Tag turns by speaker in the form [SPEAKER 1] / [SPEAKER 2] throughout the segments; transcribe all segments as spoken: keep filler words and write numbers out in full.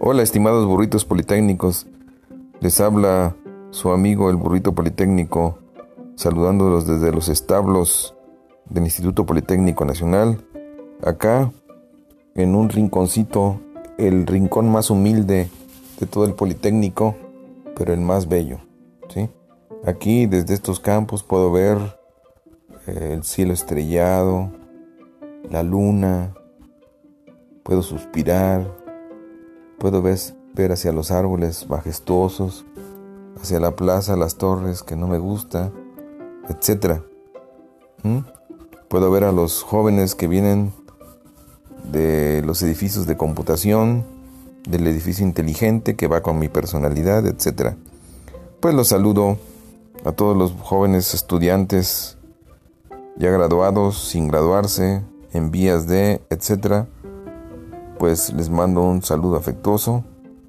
[SPEAKER 1] Hola, estimados burritos politécnicos. Les habla su amigo el burrito politécnico, saludándolos desde los establos del Instituto Politécnico Nacional, acá en un rinconcito, el rincón más humilde de todo el Politécnico, pero el más bello, ¿sí? Aquí desde estos campos puedo ver eh, el cielo estrellado, la luna, puedo suspirar, puedo ver, ver hacia los árboles majestuosos, hacia la plaza, las torres que no me gusta, etcétera. ¿Mm? Puedo ver a los jóvenes que vienen de los edificios de computación, del edificio inteligente que va con mi personalidad, etcétera. Pues los saludo a todos los jóvenes estudiantes ya graduados, sin graduarse, en vías de, etcétera. Pues les mando un saludo afectuoso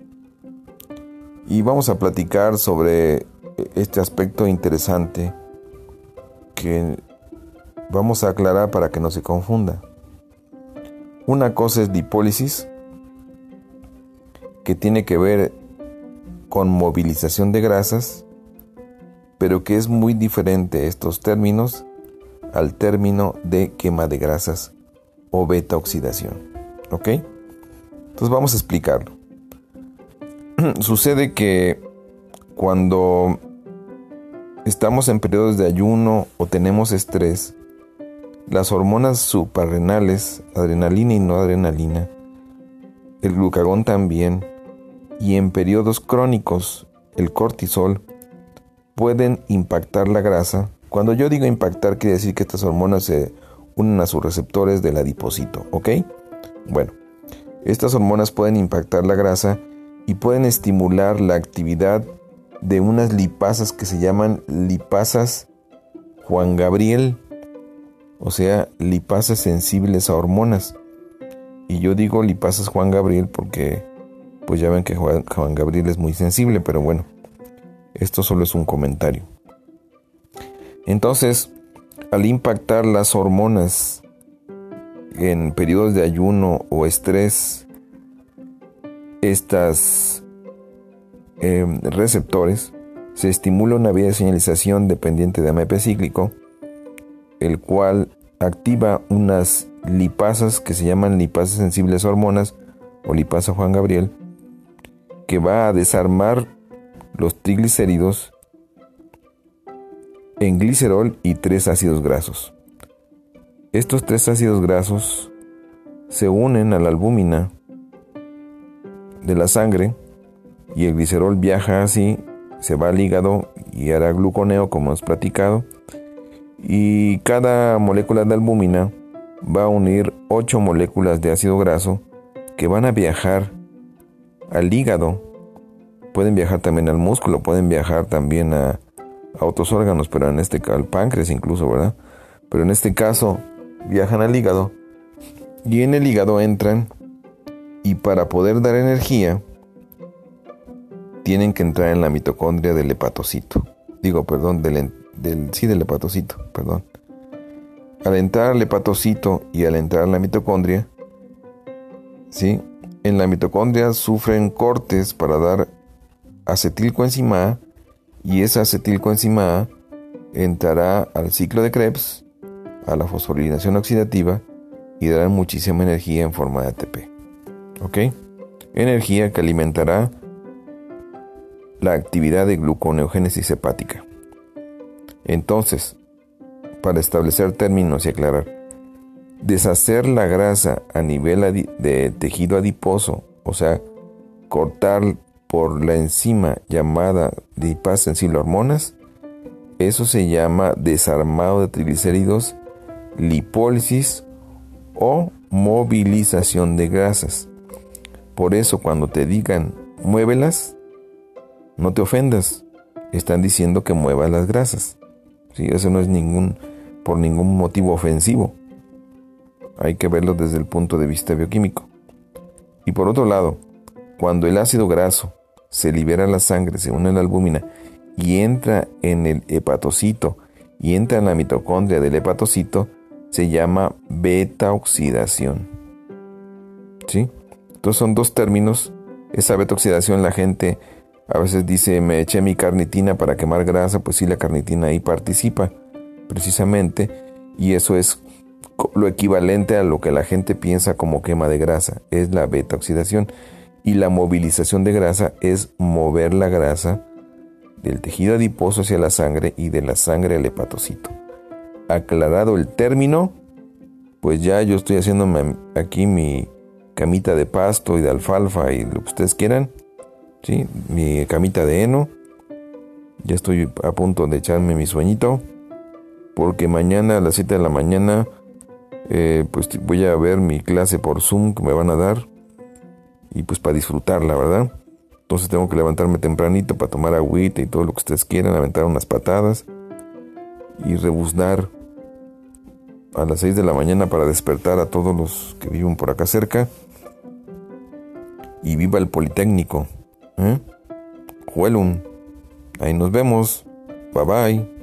[SPEAKER 1] y vamos a platicar sobre este aspecto interesante que vamos a aclarar para que no se confunda. Una cosa es lipólisis, que tiene que ver con movilización de grasas, pero que es muy diferente estos términos al término de quema de grasas o beta oxidación. ¿Ok? Entonces vamos a explicarlo. Sucede que cuando estamos en periodos de ayuno o tenemos estrés, las hormonas suprarrenales, adrenalina y no adrenalina, el glucagón también, y en periodos crónicos, el cortisol, pueden impactar la grasa. Cuando yo digo impactar, quiere decir que estas hormonas se unen a sus receptores del adipocito, ¿ok? Bueno, estas hormonas pueden impactar la grasa y pueden estimular la actividad de unas lipasas que se llaman lipasas Juan Gabriel, o sea, lipasas sensibles a hormonas. Y yo digo lipasas Juan Gabriel porque pues ya ven que Juan, Juan Gabriel es muy sensible, pero bueno, esto solo es un comentario. Entonces, al impactar las hormonas en periodos de ayuno o estrés, estas eh, receptores, se estimula una vía de señalización dependiente de A M P cíclico, el cual activa unas lipasas que se llaman lipasas sensibles a hormonas o lipasa Juan Gabriel, que va a desarmar los triglicéridos en glicerol y tres ácidos grasos. Estos tres ácidos grasos se unen a la albúmina de la sangre y el glicerol viaja así, se va al hígado y hará gluconeo, como hemos platicado, y cada molécula de albúmina va a unir ocho moléculas de ácido graso que van a viajar al hígado. Pueden viajar también al músculo, pueden viajar también a, a otros órganos, pero en este caso al páncreas incluso, ¿verdad? Pero en este caso viajan al hígado y en el hígado entran, y para poder dar energía tienen que entrar en la mitocondria del hepatocito. Digo, perdón, del, del sí del hepatocito, perdón. Al entrar al hepatocito y al entrar a la mitocondria, ¿sí? En la mitocondria sufren cortes para dar acetilcoenzima A, y esa acetilcoenzima A entrará al ciclo de Krebs, a la fosforilación oxidativa, y dará muchísima energía en forma de A T P. ¿Ok? Energía que alimentará la actividad de gluconeogénesis hepática. Entonces, para establecer términos y aclarar, deshacer la grasa a nivel adi- de tejido adiposo, o sea, cortar por la enzima llamada lipasa sensible a hormonas, eso se llama desarmado de triglicéridos, lipólisis o movilización de grasas. Por eso cuando te digan muévelas, no te ofendas, están diciendo que muevas las grasas. ¿Sí? Eso no es ningún, por ningún motivo ofensivo. Hay que verlo desde el punto de vista bioquímico. Y por otro lado, cuando el ácido graso se libera a la sangre, se une a la albúmina y entra en el hepatocito y entra en la mitocondria del hepatocito, se llama beta oxidación. ¿Sí? Entonces son dos términos Esa beta-oxidación, la gente a veces dice, me eché mi carnitina para quemar grasa. Pues sí, la carnitina ahí participa precisamente, y eso es lo equivalente a lo que la gente piensa como quema de grasa, es la beta-oxidación. Y la movilización de grasa es mover la grasa del tejido adiposo hacia la sangre y de la sangre al hepatocito. Aclarado el término, pues ya yo estoy haciéndome aquí mi camita de pasto y de alfalfa y lo que ustedes quieran, ¿sí? Mi camita de heno. Ya estoy a punto de echarme mi sueñito, porque mañana a las siete de la mañana eh, pues voy a ver mi clase por Zoom que me van a dar, y pues para disfrutarla, ¿verdad? Entonces tengo que levantarme tempranito para tomar agüita y todo lo que ustedes quieran, aventar unas patadas y rebuznar a las seis de la mañana para despertar a todos los que viven por acá cerca. Y viva el Politécnico, ¿eh? Huelun. Ahí nos vemos. Bye bye.